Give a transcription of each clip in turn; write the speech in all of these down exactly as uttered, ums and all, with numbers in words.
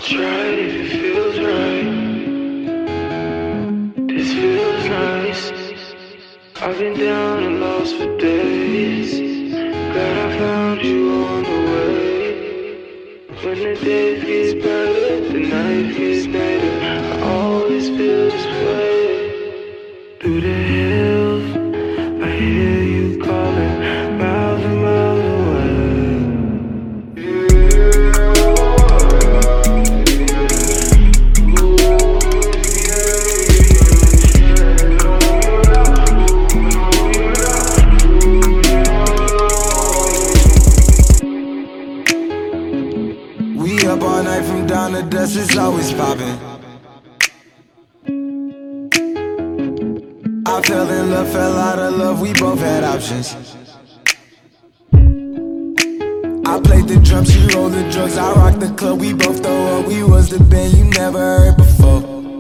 Try it if it feels right. This feels nice. I've been down and lost for days. Glad I found you on the way. When the days get brighter, the night gets nighter. I always feel this way. Through the hills, I hear you calling, miles and miles away. We up all night from dawn to dusk, it's always poppin'. I fell in love, fell out of love, we both had options. I played the drums, she rolled the drugs, I rocked the club, we both throw up. We was the band you never heard before.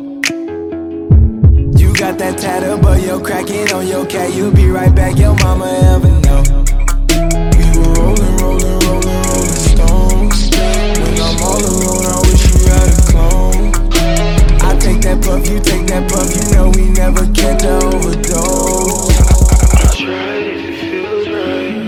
You got that tattoo, but you're cracking on your cat. You'll be right back, your mama ever know. We were rolling, rolling, rolling, rolling stones. When I'm all alone, I wish you had a clone. I take that puff, you take that puff, you know we never catch a overdose. Try it if it feels right.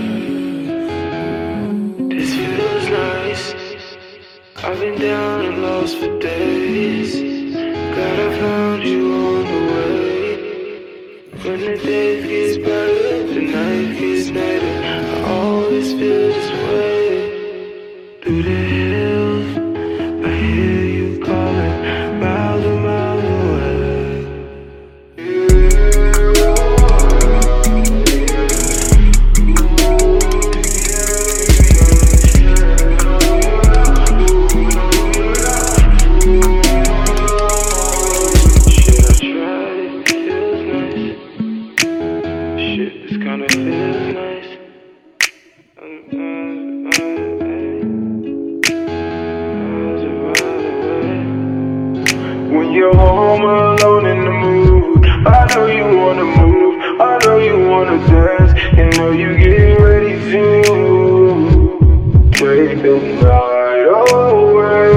This feels nice. I've been down and lost for days. Glad I found you on the way. When the days get brighter, the night gets nighter. I always feel this way. Through the hills, I hear you calling, miles and miles away. When you're home alone in the mood, I know you wanna move, I know you wanna dance, and know you get ready to take the night away.